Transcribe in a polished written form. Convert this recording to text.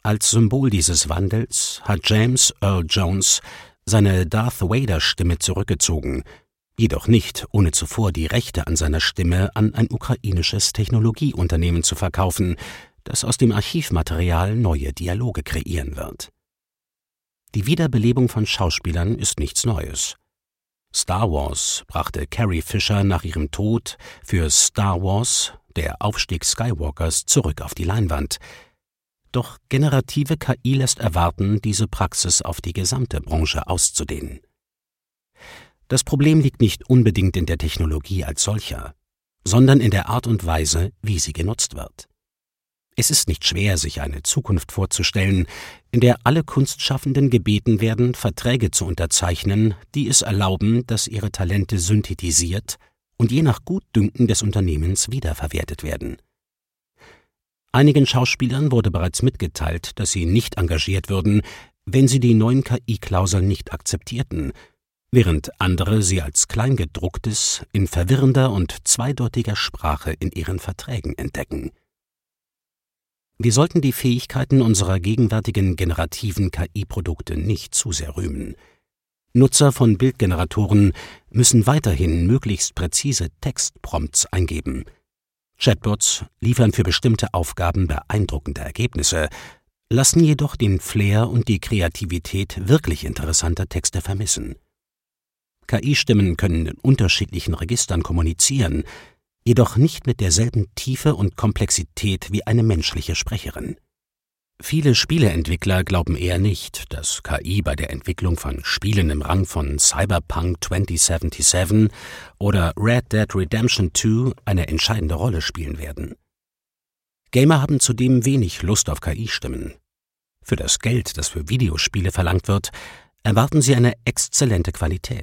Als Symbol dieses Wandels hat James Earl Jones seine Darth-Vader-Stimme zurückgezogen, jedoch nicht, ohne zuvor die Rechte an seiner Stimme an ein ukrainisches Technologieunternehmen zu verkaufen, das aus dem Archivmaterial neue Dialoge kreieren wird. Die Wiederbelebung von Schauspielern ist nichts Neues. Star Wars brachte Carrie Fisher nach ihrem Tod für Star Wars, der Aufstieg Skywalkers, zurück auf die Leinwand. Doch generative KI lässt erwarten, diese Praxis auf die gesamte Branche auszudehnen. Das Problem liegt nicht unbedingt in der Technologie als solcher, sondern in der Art und Weise, wie sie genutzt wird. Es ist nicht schwer, sich eine Zukunft vorzustellen, in der alle Kunstschaffenden gebeten werden, Verträge zu unterzeichnen, die es erlauben, dass ihre Talente synthetisiert und je nach Gutdünken des Unternehmens wiederverwertet werden. Einigen Schauspielern wurde bereits mitgeteilt, dass sie nicht engagiert würden, wenn sie die neuen KI-Klauseln nicht akzeptierten, während andere sie als Kleingedrucktes in verwirrender und zweideutiger Sprache in ihren Verträgen entdecken. Wir sollten die Fähigkeiten unserer gegenwärtigen generativen KI-Produkte nicht zu sehr rühmen. Nutzer von Bildgeneratoren müssen weiterhin möglichst präzise Textprompts eingeben. Chatbots liefern für bestimmte Aufgaben beeindruckende Ergebnisse, lassen jedoch den Flair und die Kreativität wirklich interessanter Texte vermissen. KI-Stimmen können in unterschiedlichen Registern kommunizieren, jedoch nicht mit derselben Tiefe und Komplexität wie eine menschliche Sprecherin. Viele Spieleentwickler glauben eher nicht, dass KI bei der Entwicklung von Spielen im Rang von Cyberpunk 2077 oder Red Dead Redemption 2 eine entscheidende Rolle spielen werden. Gamer haben zudem wenig Lust auf KI-Stimmen. Für das Geld, das für Videospiele verlangt wird, erwarten sie eine exzellente Qualität.